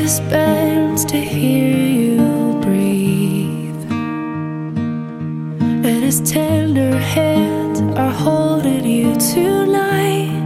just bends to hear you breathe, and his tender hands are holding you tonight.